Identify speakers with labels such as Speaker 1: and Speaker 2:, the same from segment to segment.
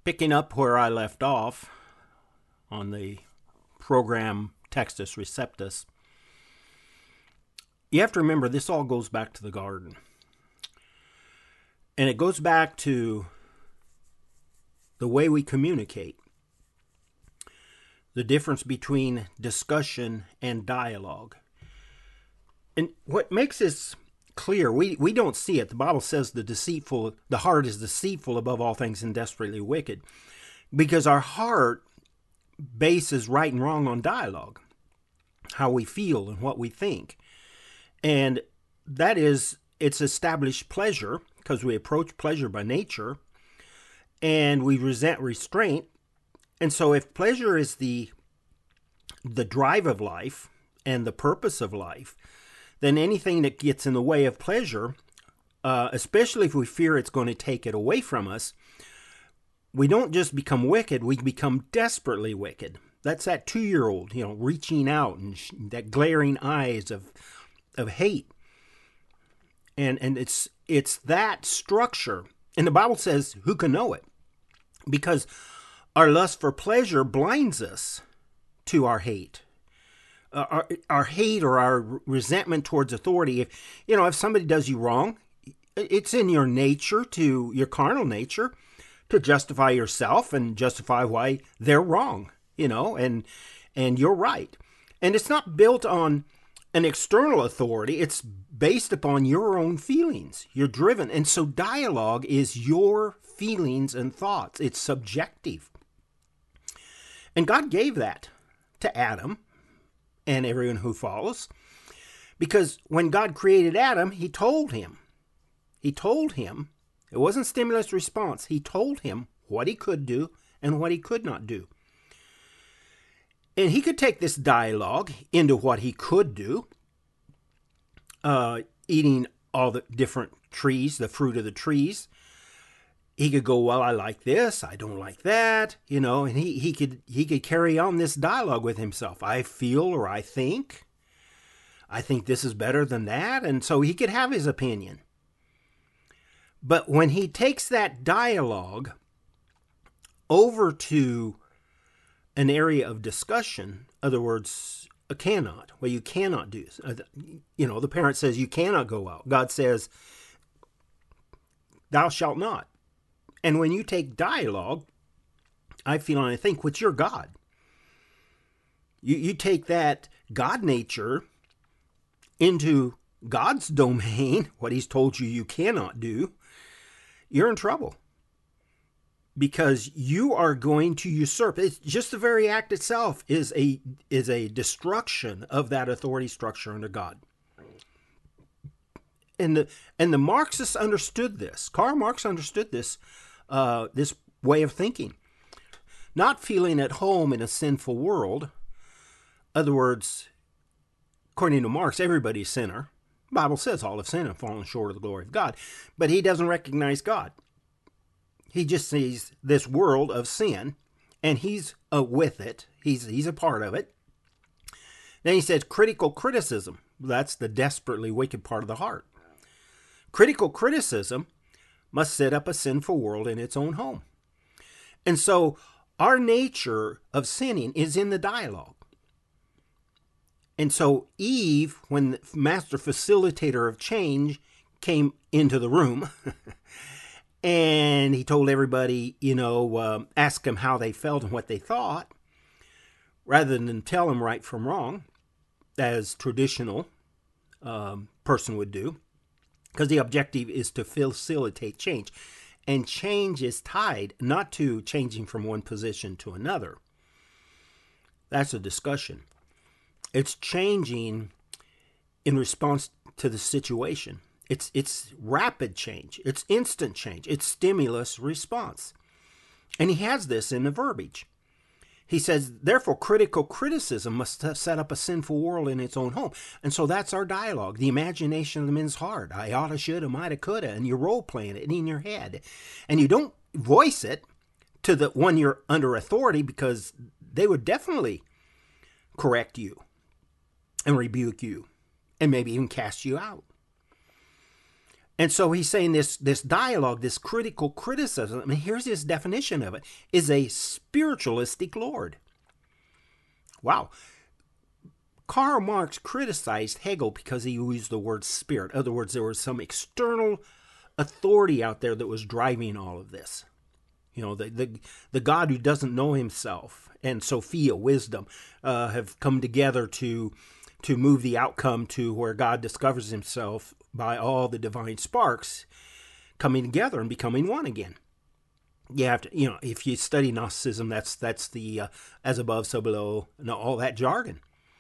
Speaker 1: Picking up where I left off on the program Textus Receptus, you have to remember this all goes back to the garden. And it goes back to the way we communicate, the difference between discussion and dialogue. And what makes this clear, we don't see it. The Bible says the heart is deceitful above all things and desperately wicked. Because our heart bases right and wrong on dialogue, how we feel and what we think. And that is, it's established pleasure, because we approach pleasure by nature, and we resent restraint. And so if pleasure is the drive of life and the purpose of life, then anything that gets in the way of pleasure, especially if we fear it's going to take it away from us, we don't just become wicked, we become desperately wicked. That's that 2-year-old, reaching out and that glaring eyes of hate. And it's that structure. And the Bible says, who can know it? Because our lust for pleasure blinds us to our hate. Our hate or our resentment towards authority. If somebody does you wrong, it's in your nature, your carnal nature, to justify yourself and justify why they're wrong, and you're right. And it's not built on an external authority. It's based upon your own feelings. You're driven. And so dialogue is your feelings and thoughts. It's subjective. And God gave that to Adam and everyone who follows. Because when God created Adam, he told him, it wasn't stimulus response. He told him what he could do and what he could not do. And he could take this dialogue into what he could do, eating all the different trees, the fruit of the trees. He could go, well, I like this, I don't like that, and he could carry on this dialogue with himself. I feel or I think this is better than that, and so he could have his opinion. But when he takes that dialogue over to an area of discussion, in other words, you cannot do. The parent says you cannot go out. God says, thou shalt not. And when you take dialogue, I feel and I think, which you're God. You take that God nature into God's domain, what he's told you cannot do, you're in trouble. Because you are going to usurp. It's just the very act itself is a destruction of that authority structure under God. And the Marxists understood this. Karl Marx understood this way of thinking. Not feeling at home in a sinful world. In other words, according to Marx, everybody's a sinner. The Bible says all have sinned and fallen short of the glory of God. But he doesn't recognize God. He just sees this world of sin, and he's with it. He's a part of it. Then he says critical criticism. That's the desperately wicked part of the heart. Critical criticism must set up a sinful world in its own home. And so our nature of sinning is in the dialogue. And so Eve, when the master facilitator of change came into the room, and he told everybody, ask them how they felt and what they thought, rather than tell them right from wrong, as traditional person would do, because the objective is to facilitate change. And change is tied not to changing from one position to another. That's a discussion. It's changing in response to the situation. It's rapid change. It's instant change. It's stimulus response. And he has this in the verbiage. He says, therefore, critical criticism must set up a sinful world in its own home. And so that's our dialogue, the imagination of the men's heart. I oughta, shoulda, mighta, coulda, and you're role-playing it in your head. And you don't voice it to the one you're under authority, because they would definitely correct you and rebuke you and maybe even cast you out. And so he's saying this dialogue, this critical criticism, I mean, here's his definition of it, is a spiritualistic Lord. Wow. Karl Marx criticized Hegel because he used the word spirit. In other words, there was some external authority out there that was driving all of this. You know, the God who doesn't know himself and Sophia, wisdom, have come together to move the outcome to where God discovers himself by all the divine sparks coming together and becoming one again. You have to, you know, if you study Gnosticism, that's the as above, so below, all that jargon.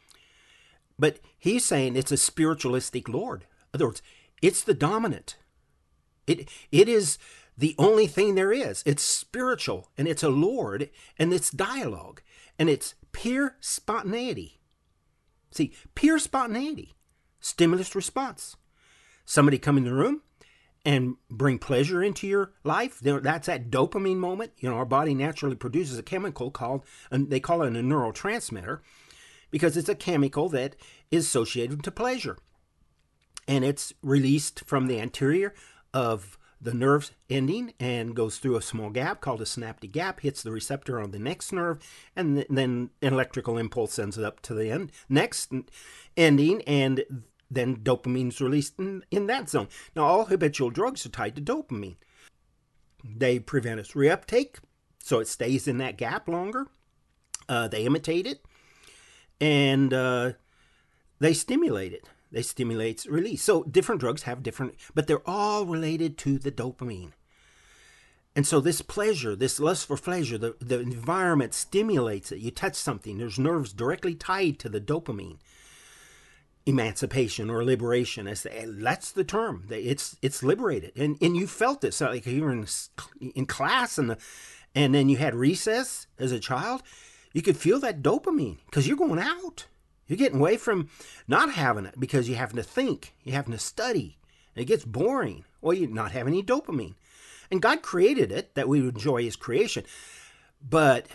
Speaker 1: But he's saying it's a spiritualistic Lord. In other words, it's the dominant. It is the only thing there is. It's spiritual, and it's a Lord, and it's dialogue, and it's pure spontaneity. See, pure spontaneity, stimulus response. Somebody come in the room and bring pleasure into your life. That's that dopamine moment. You know, our body naturally produces a chemical called, and they call it a neurotransmitter, because it's a chemical that is associated to pleasure. And it's released from the anterior of the nerve ending and goes through a small gap called a synaptic gap, hits the receptor on the next nerve, and then an electrical impulse sends it up to the next ending, and then dopamine's released in that zone. Now, all habitual drugs are tied to dopamine. They prevent its reuptake, so it stays in that gap longer. They imitate it, and they stimulate it. They stimulate its release. So different drugs have different, but they're all related to the dopamine. And so this pleasure, this lust for pleasure, the environment stimulates it. You touch something, there's nerves directly tied to the dopamine. Emancipation or liberation, that's the term. It's liberated, and you felt it. So like you were in class, and then you had recess as a child, you could feel that dopamine because you're going out. You're getting away from not having it because you're having to think, you're having to study, and it gets boring. Well, you're not having any dopamine. And God created it that we would enjoy his creation, but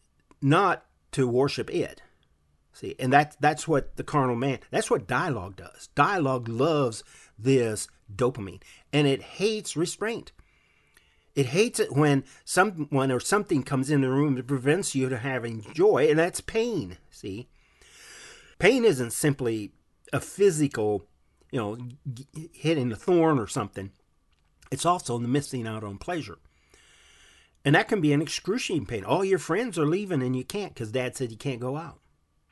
Speaker 1: not to worship it. See, and that's what the carnal man, that's what dialogue does. Dialogue loves this dopamine, and it hates restraint. It hates it when someone or something comes in the room that prevents you from having joy, and that's pain, see? Pain isn't simply a physical, hitting a thorn or something. It's also the missing out on pleasure. And that can be an excruciating pain. All your friends are leaving and you can't because Dad said you can't go out.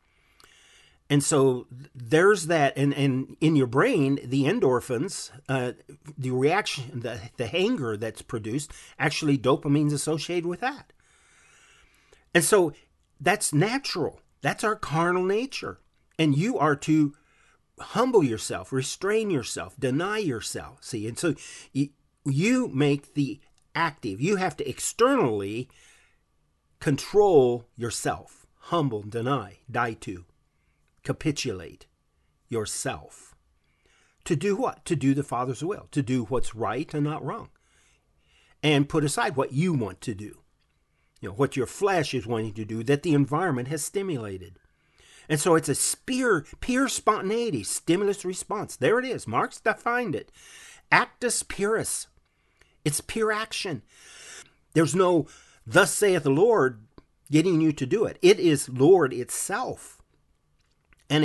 Speaker 1: And so there's that, and in your brain, the endorphins, the reaction, the anger that's produced, actually dopamine's associated with that. And so that's natural. That's our carnal nature. And you are to humble yourself, restrain yourself, deny yourself. See, and so you make the active. You have to externally control yourself. Humble, deny, die to, capitulate yourself. To do what? To do the Father's will. To do what's right and not wrong. And put aside what you want to do. What your flesh is wanting to do that the environment has stimulated. And so it's a pure spontaneity, stimulus response. There it is. Marx defined it. Actus purus. It's pure action. There's no, thus saith the Lord, getting you to do it. It is Lord itself. And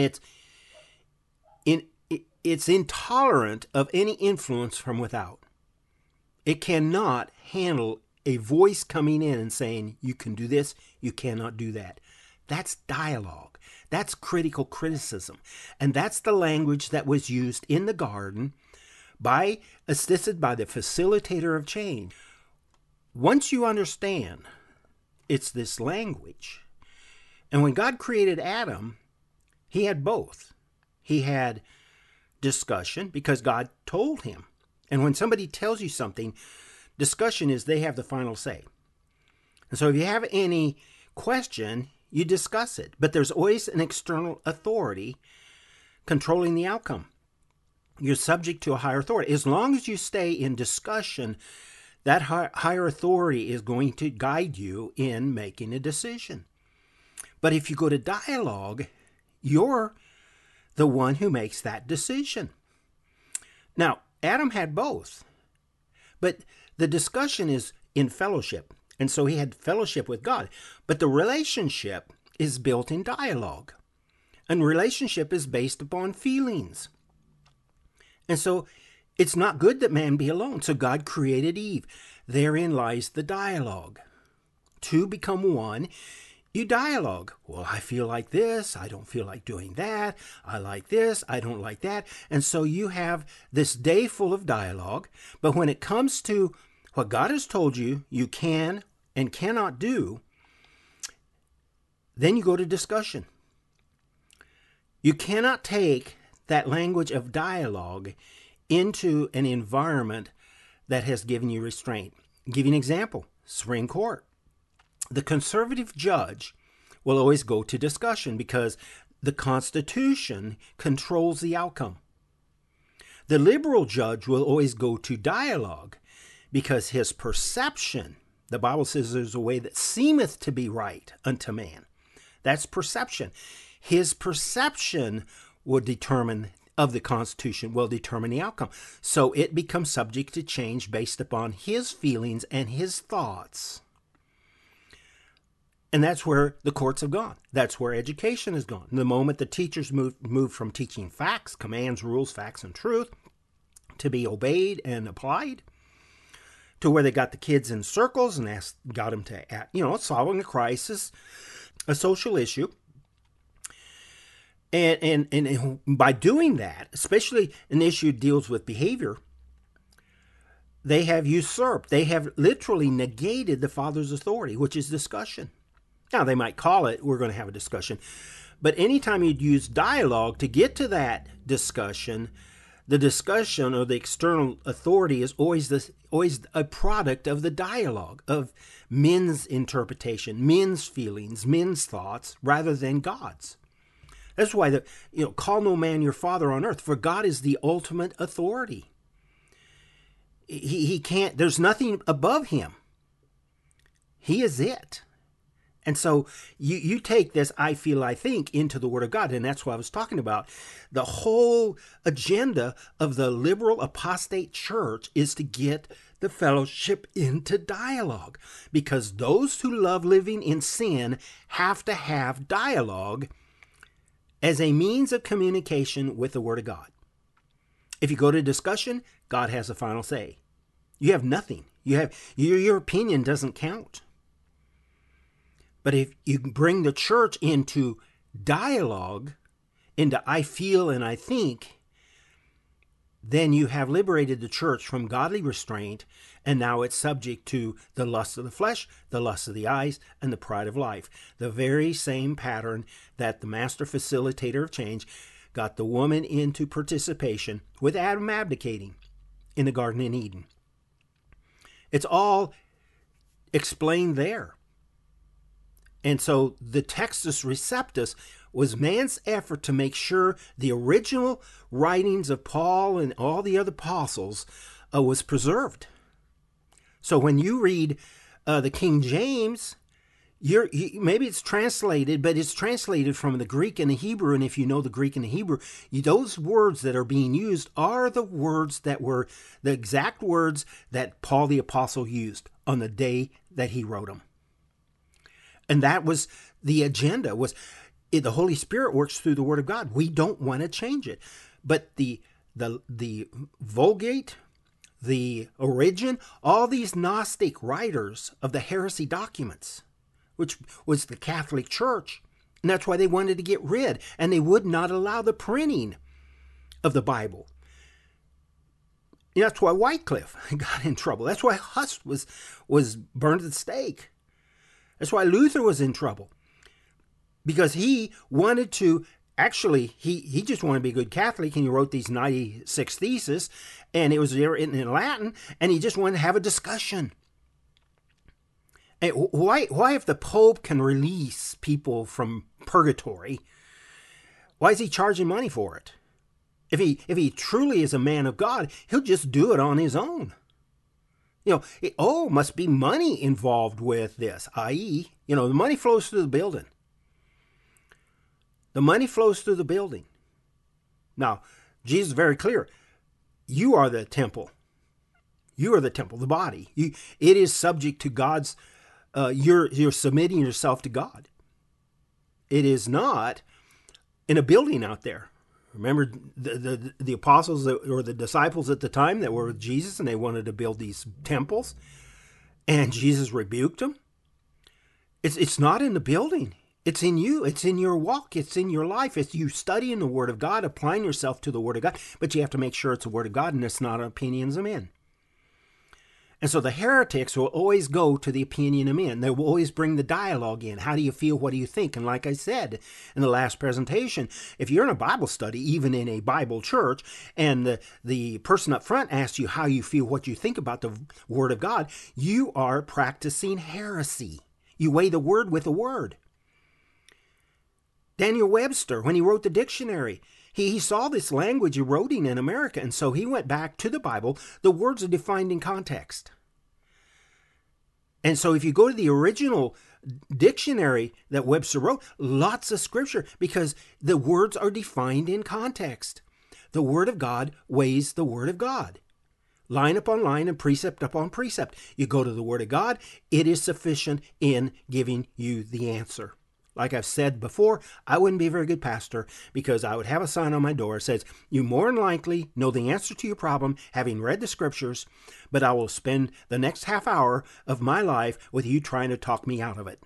Speaker 1: it's intolerant of any influence from without. It cannot handle a voice coming in and saying, you can do this, you cannot do that. That's dialogue. That's critical criticism. And that's the language that was used in the garden assisted by the facilitator of change. Once you understand it's this language, and when God created Adam, he had both. He had discussion because God told him. And when somebody tells you something, discussion is they have the final say. And so if you have any question, you discuss it. But there's always an external authority controlling the outcome. You're subject to a higher authority. As long as you stay in discussion, that higher authority is going to guide you in making a decision. But if you go to dialogue, you're the one who makes that decision. Now, Adam had both. But the discussion is in fellowship. And so he had fellowship with God. But the relationship is built in dialogue. And relationship is based upon feelings. And so it's not good that man be alone. So God created Eve. Therein lies the dialogue. Two become one. You dialogue. Well, I feel like this. I don't feel like doing that. I like this. I don't like that. And so you have this day full of dialogue. But when it comes to what God has told you, you can and cannot do, then you go to discussion. You cannot take that language of dialogue into an environment that has given you restraint. I'll give you an example. Supreme Court. The conservative judge will always go to discussion because the Constitution controls the outcome. The liberal judge will always go to dialogue because his perception, the Bible says there's a way that seemeth to be right unto man. That's perception. His perception will determine of the Constitution will determine the outcome. So it becomes subject to change based upon his feelings and his thoughts. And that's where the courts have gone. That's where education has gone. The moment the teachers moved from teaching facts, commands, rules, facts, and truth, to be obeyed and applied, to where they got the kids in circles and got them to, solving a crisis, a social issue. And by doing that, especially an issue deals with behavior, they have usurped, they have literally negated the Father's authority, which is discussion. Now, they might call it, we're going to have a discussion. But anytime you'd use dialogue to get to that discussion, the discussion or the external authority is always a product of the dialogue, of men's interpretation, men's feelings, men's thoughts, rather than God's. That's why call no man your father on earth, for God is the ultimate authority. He can't, there's nothing above him. He is it. And so you take this I feel, I think into the Word of God, and that's what I was talking about. The whole agenda of the liberal apostate church is to get the fellowship into dialogue, because those who love living in sin have to have dialogue as a means of communication with the Word of God. If you go to discussion, God has the final say. You have nothing. Your opinion doesn't count. But if you bring the church into dialogue, into I feel and I think, then you have liberated the church from godly restraint, and now it's subject to the lust of the flesh, the lust of the eyes, and the pride of life. The very same pattern that the master facilitator of change got the woman into participation with Adam abdicating in the Garden in Eden. It's all explained there. And so the Textus Receptus was man's effort to make sure the original writings of Paul and all the other apostles was preserved. So when you read the King James, maybe it's translated, but it's translated from the Greek and the Hebrew. And if you know the Greek and the Hebrew, those words that are being used are the words that were the exact words that Paul the Apostle used on the day that he wrote them. And that was the agenda, was the Holy Spirit works through the Word of God. We don't want to change it. But the Vulgate, the Origen, all these Gnostic writers of the heresy documents, which was the Catholic Church, and that's why they wanted to get rid, and they would not allow the printing of the Bible. And that's why Wycliffe got in trouble. That's why Huss was burned at the stake. That's why Luther was in trouble, because he wanted to, actually, he just wanted to be a good Catholic, and he wrote these 96 theses, and it was written in Latin, and he just wanted to have a discussion. And why if the Pope can release people from purgatory, why is he charging money for it? If he truly is a man of God, he'll just do it on his own. Must be money involved with this, i.e., the money flows through the building. The money flows through the building. Now, Jesus is very clear. You are the temple. You are the temple, the body. It is subject to God's, you're submitting yourself to God. It is not in a building out there. Remember the apostles or the disciples at the time that were with Jesus, and they wanted to build these temples, and Jesus rebuked them. It's not in the building. It's in you. It's in your walk. It's in your life. It's you studying the Word of God, applying yourself to the Word of God. But you have to make sure it's the Word of God and it's not opinions of men. And so the heretics will always go to the opinion of men. They will always bring the dialogue in. How do you feel? What do you think? And like I said in the last presentation, if you're in a Bible study, even in a Bible church, and the person up front asks you how you feel, what you think about the Word of God, you are practicing heresy. You weigh the word with the word. Daniel Webster, when he wrote the dictionary, he saw this language eroding in America, and so he went back to the Bible. The words are defined in context. And so if you go to the original dictionary that Webster wrote, lots of scripture, because the words are defined in context. The Word of God weighs the Word of God. Line upon line and precept upon precept. You go to the Word of God, it is sufficient in giving you the answer. Like I've said before, I wouldn't be a very good pastor because I would have a sign on my door that says, you more than likely know the answer to your problem having read the scriptures, but I will spend the next half hour of my life with you trying to talk me out of it.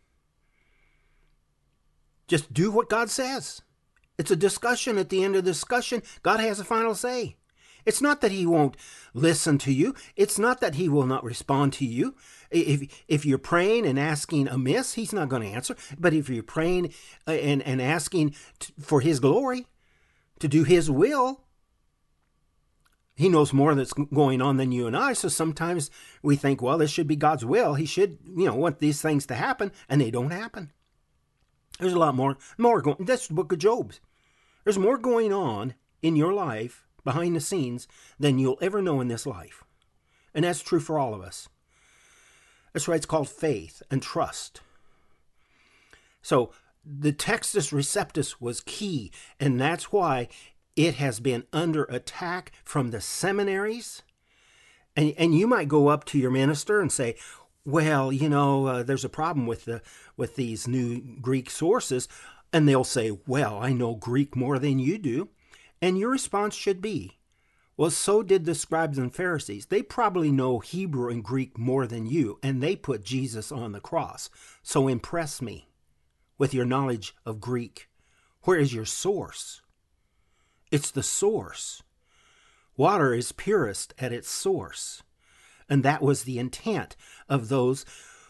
Speaker 1: Just do what God says. It's a discussion. At the end of the discussion, God has a final say. It's not that he won't listen to you. It's not that he will not respond to you. If you're praying and asking amiss, he's not going to answer. But if you're praying and asking for his glory, to do his will, he knows more that's going on than you and I. So sometimes we think, well, this should be God's will. He should, want these things to happen, and they don't happen. There's a lot more going. That's the book of Job. There's more going on in your life behind the scenes than you'll ever know in this life. And that's true for all of us. That's why it's called faith and trust. So the Textus Receptus was key, and that's why it has been under attack from the seminaries. And you might go up to your minister and say, well, there's a problem with these new Greek sources. And they'll say, well, I know Greek more than you do. And your response should be, well, so did the scribes and Pharisees. They probably know Hebrew and Greek more than you, and they put Jesus on the cross. So impress me with your knowledge of Greek. Where is your source? It's the source. Water is purest at its source. And that was the intent of those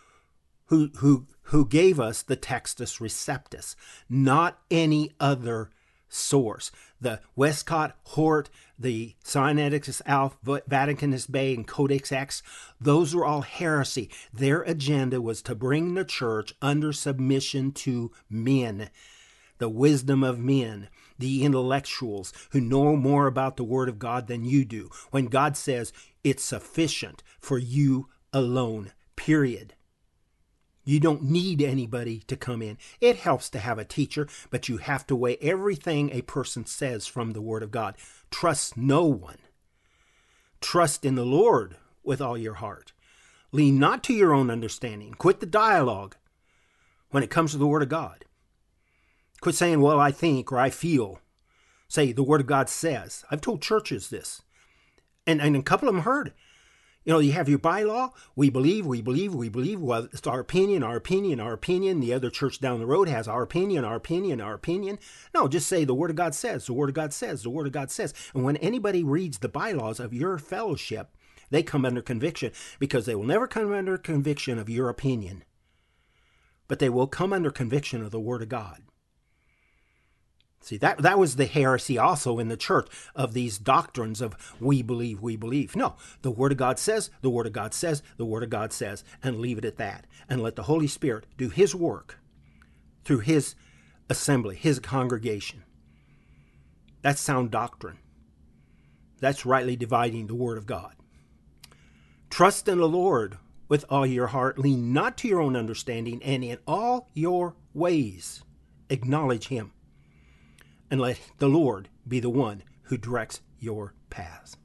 Speaker 1: who gave us the Textus Receptus, not any other source. The Westcott, Hort, the Sinaiticus Alpha, Vaticanus Bay, and Codex X, those were all heresy. Their agenda was to bring the church under submission to men, the wisdom of men, the intellectuals who know more about the Word of God than you do, when God says it's sufficient for you alone, period. You don't need anybody to come in. It helps to have a teacher, but you have to weigh everything a person says from the Word of God. Trust no one. Trust in the Lord with all your heart. Lean not to your own understanding. Quit the dialogue when it comes to the Word of God. Quit saying, well, I think or I feel. Say, the Word of God says. I've told churches this. And a couple of them heard. You have your bylaw. We believe. Well, it's our opinion. The other church down the road has our opinion. No, just say the Word of God says. The Word of God says. The Word of God says. And when anybody reads the bylaws of your fellowship, they come under conviction, because they will never come under conviction of your opinion, but they will come under conviction of the Word of God. See, that was the heresy also in the church of these doctrines of we believe. No, the Word of God says, the Word of God says, the Word of God says, and leave it at that. And let the Holy Spirit do His work through His assembly, His congregation. That's sound doctrine. That's rightly dividing the Word of God. Trust in the Lord with all your heart. Lean not to your own understanding, and in all your ways acknowledge Him. And let the Lord be the one who directs your paths.